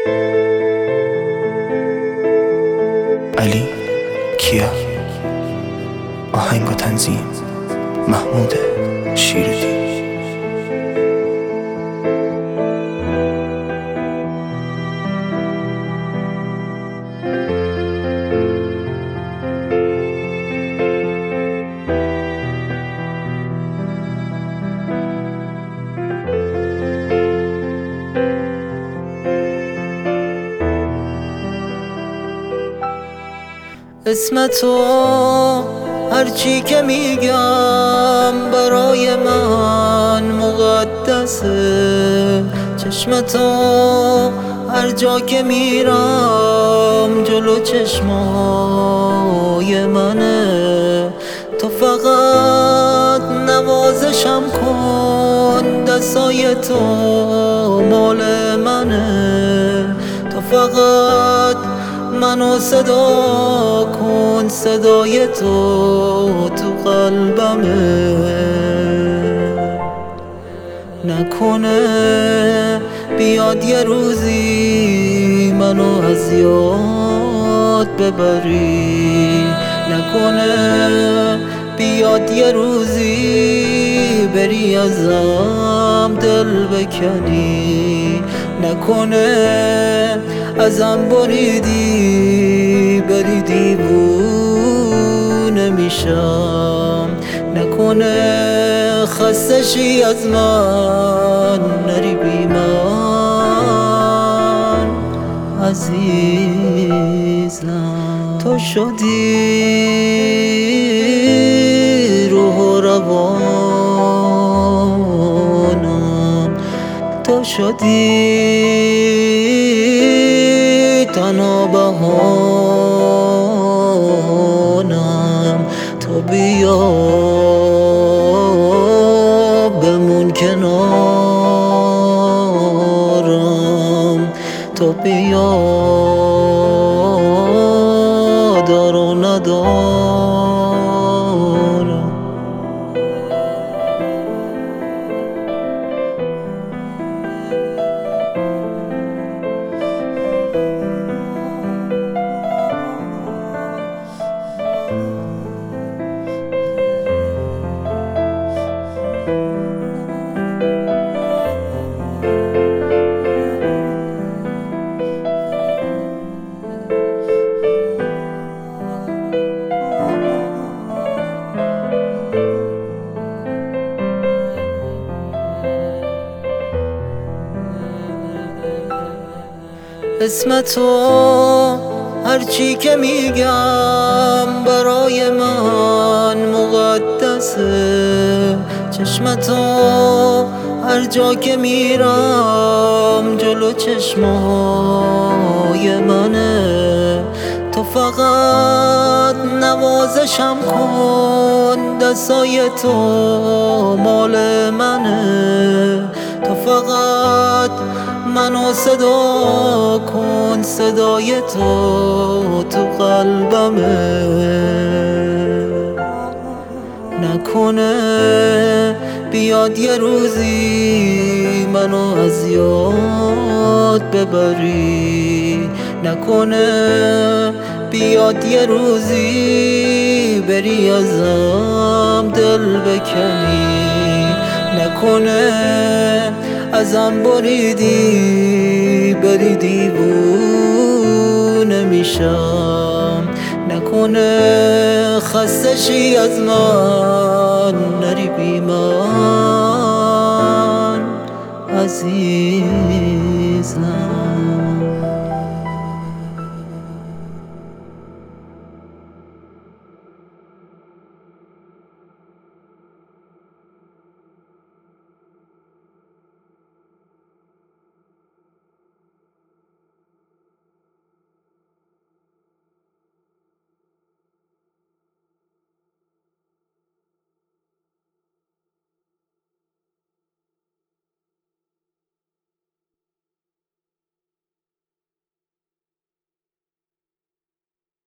علی کیا، آهنگ و تنظیم محمود شیرودی. اسم تو هرچی که میگم برای من مقدسه. چشم تو هر جا که میرم جلو چشمای منه. تو فقط نوازشم کن، دستای تو مال منه. تو فقط منو صدا کن، صدای تو قلبمه. نکنه بیاد یه روزی منو از یاد ببری. نکنه بیاد یه روزی بری ازم دل بکنی. نکنه ازم بریدی بری دیوونه میشم. نکنه خسته شی از من نری بی من عزیزم. تو شدی روح و روانم، تو شدی تنها بهانم. تو بیا بمون کنارم، تو بیا دار و ندارم. اسم تو هرچی که میگم برای من مقدسه. چشم تو هر جا که میرم جلو چشمای منه. تو فقط نوازشم کن، دستای تو مال منه. تو فقط منو صدا کن، صدای تو قلبمه. نکنه بیاد یه روزی منو از یاد ببری. نکنه بیاد یه روزی بری ازم دل بکنی. نکنه ازم بریدی بری دیوونه میشم. نکنه خسته شی از من نری بی من عزیز.